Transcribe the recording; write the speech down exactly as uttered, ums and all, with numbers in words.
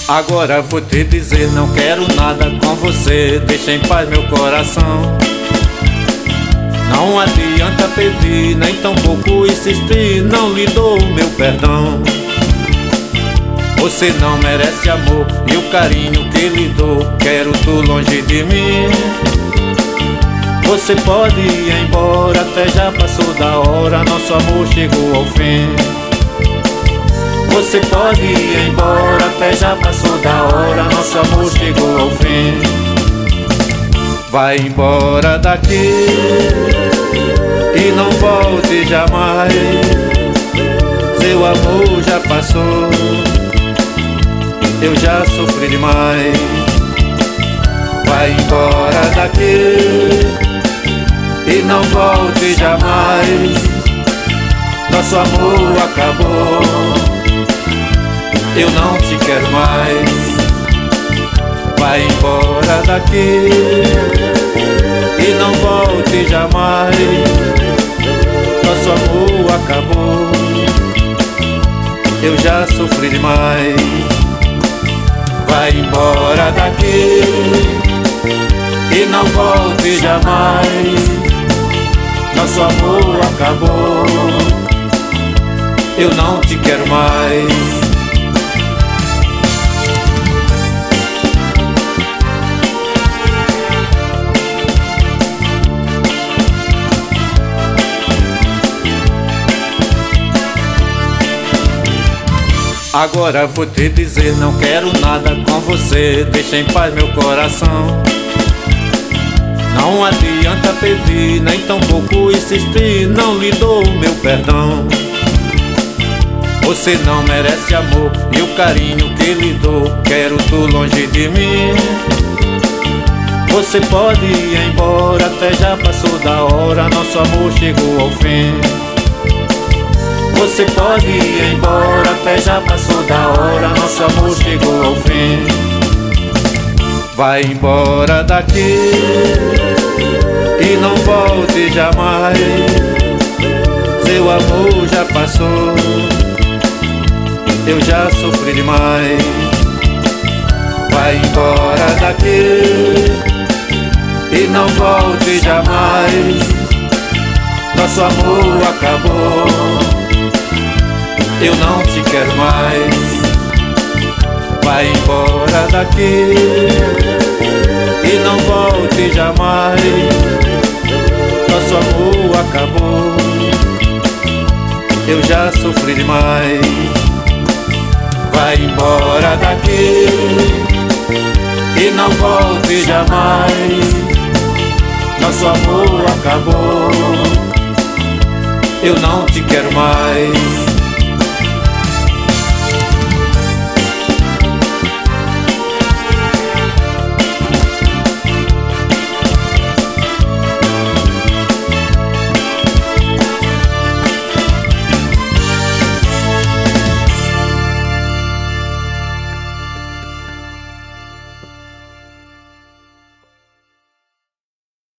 Agora vou te dizer, não quero nada com você, deixa em paz meu coração. Não adianta pedir, nem tampouco insistir, não lhe dou meu perdão. Você não merece amor e o carinho que lhe dou, quero tu longe de mim. Você pode ir embora, até já passou da hora, nosso amor chegou ao fim. Você pode ir embora, até já passou da hora, nosso amor chegou ao fim. Vai embora daqui e não volte jamais, seu amor já passou, eu já sofri demais. Vai embora daqui e não volte jamais, nosso amor acabou, eu não te quero mais. Vai embora daqui e não volte jamais, nosso amor acabou, eu já sofri demais. Vai embora daqui e não volte jamais, nosso amor acabou, eu não te quero mais. Agora vou te dizer, não quero nada com você, deixa em paz meu coração. Não adianta pedir, nem tampouco insistir, não lhe dou meu perdão. Você não merece amor e o carinho que lhe dou, quero tu longe de mim. Você pode ir embora, até já passou da hora, nosso amor chegou ao fim. Você pode ir embora, até já passou da hora, nosso amor chegou ao fim. Vai embora daqui e não volte jamais, seu amor já passou, eu já sofri demais. Vai embora daqui e não volte jamais, nosso amor acabou, eu não te quero mais. Vai embora daqui e não volte jamais, nosso amor acabou, eu já sofri demais. Vai embora daqui e não volte jamais, nosso amor acabou, eu não te quero mais.